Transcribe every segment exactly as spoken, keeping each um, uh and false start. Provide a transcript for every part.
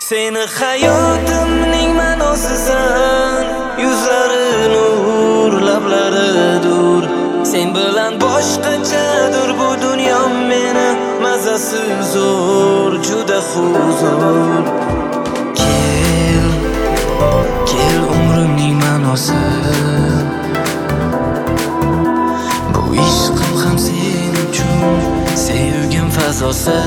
Seni hayotimning ma'nosisan, yuzlari nur, lablari dur. Sen bilan boshqachadir bu dunyom meni mazasi zo'r, juda huzur. Kel, kel umrimning ma'nosi. Bu ishqim ham sen uchun, sevgim fazosi.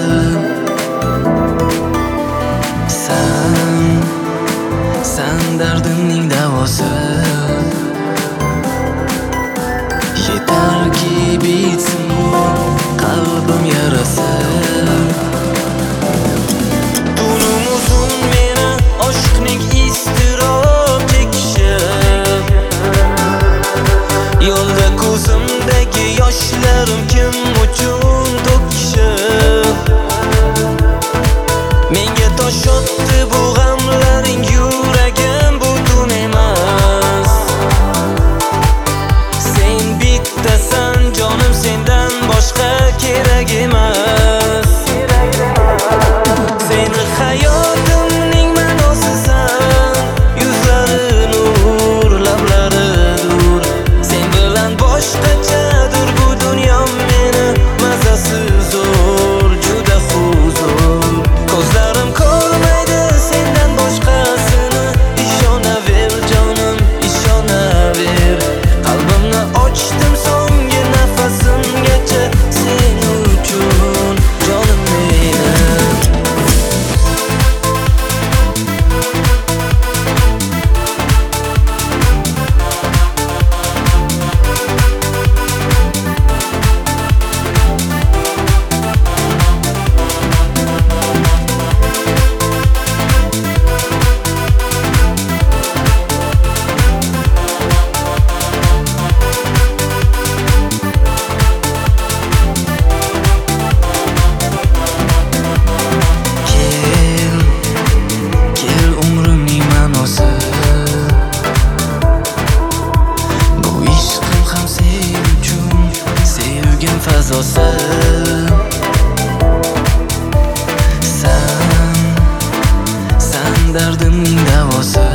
Sen dardimning davosi. Yetarki bitsin bu qalbim yarasi. Tunum uzun meni oshqning iztirob chekishib, yo'lda ko'zimdagi yoshlarim kim uchun to'kishib. Menga tosh otdi bu g'amlaring, yuragim butun emas. Sen bittasan jonim, sendan boshqa kerak emas. Seni hayotimning ma'nosisan, yuzlari nur, lablari dur. Sen bilan boshqachadir bu dunyom meni mazasi zo'r, juda huzur. Ko'zlarim ko'rmaydi sendan boshqasini, ishonaver jonim, ishonaver. Qalbimni ochdim so'nggi nafasimgacha sen uchun, jonim menim. Fazosi. Sen, sen dardimning davosi.